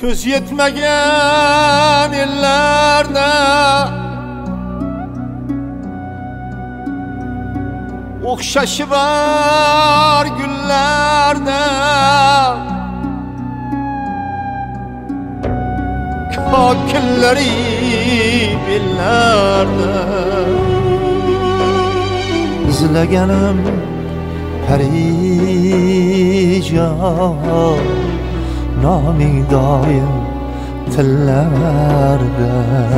Köz yetmegen ellerde okşaşı var güllerde kakilleri billerde izlegenim perican naming doim tillarda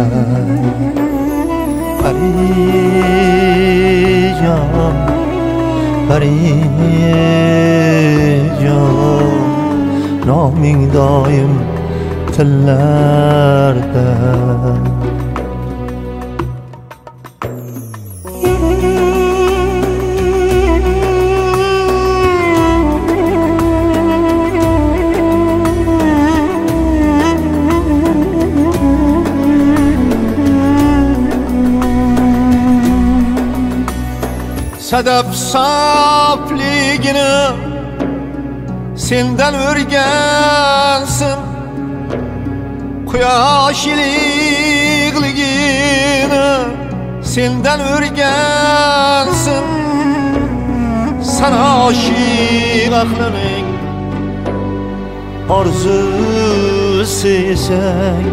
perican perican naming doim tillarda Sedef safligini senden örgensin, Kuyaş ilikligini senden örgensin. Sana aşık aklımın arzusu isen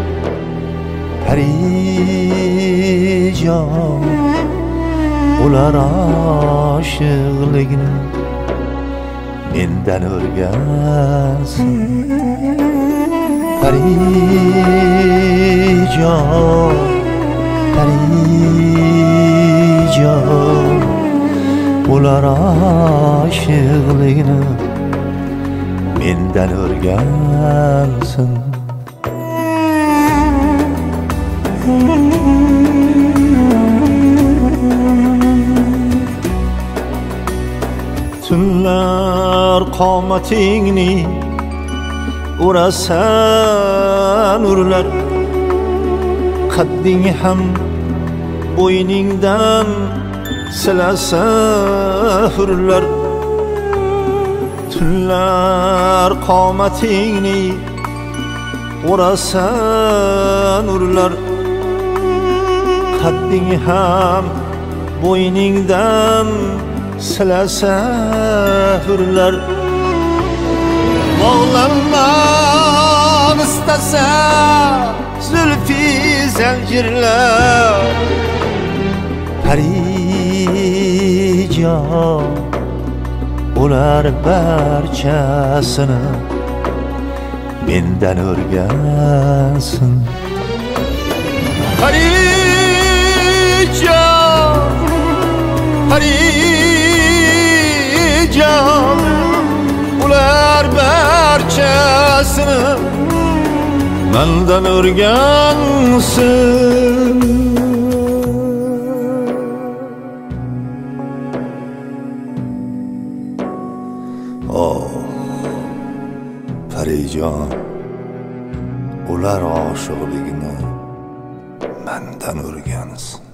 perican ular aşıkligini menden örgensin. Perican, perican ular aşıkligini menden örgensin. Tunlar qomatingni urasan urlar, qadding ham bo'yningdan silasa hurlar. Tunlar qomatingni urasan urlar, qadding ham bo'yningdan silasa hurlar. Bağlanmak istese zülfi zincirler, perican ular barchasini menden örgensin. Perican, perican ular barchasini menden örgensin. Oh, perican ular aşıkligini menden örgensin.